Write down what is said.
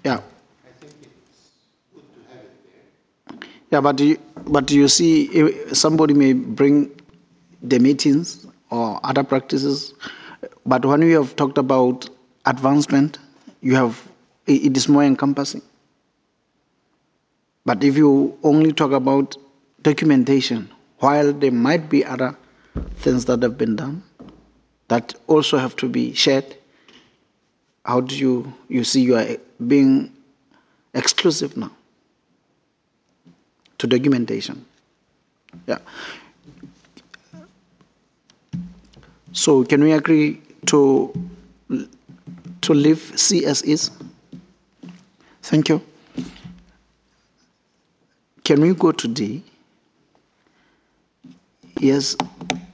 Yeah. Yeah, but you see, somebody may bring the meetings or other practices, but when we have talked about advancement, you have it is more encompassing. But if you only talk about documentation, while there might be other things that have been done that also have to be shared, how do you see you are being exclusive now to documentation? Yeah. So can we agree to leave C as is? Thank you. Can we go to D? Yes.